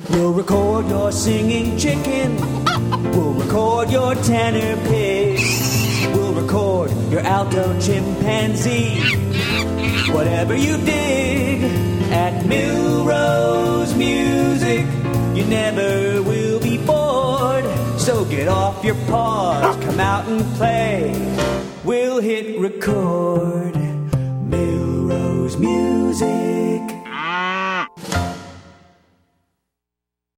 We'll record your singing chicken. We'll record your tenor pig. We'll record your alto chimpanzee. Whatever you dig at Milrose Music, you never will be bored. So get off your paws, come out and play. We'll hit record. Milrose Music.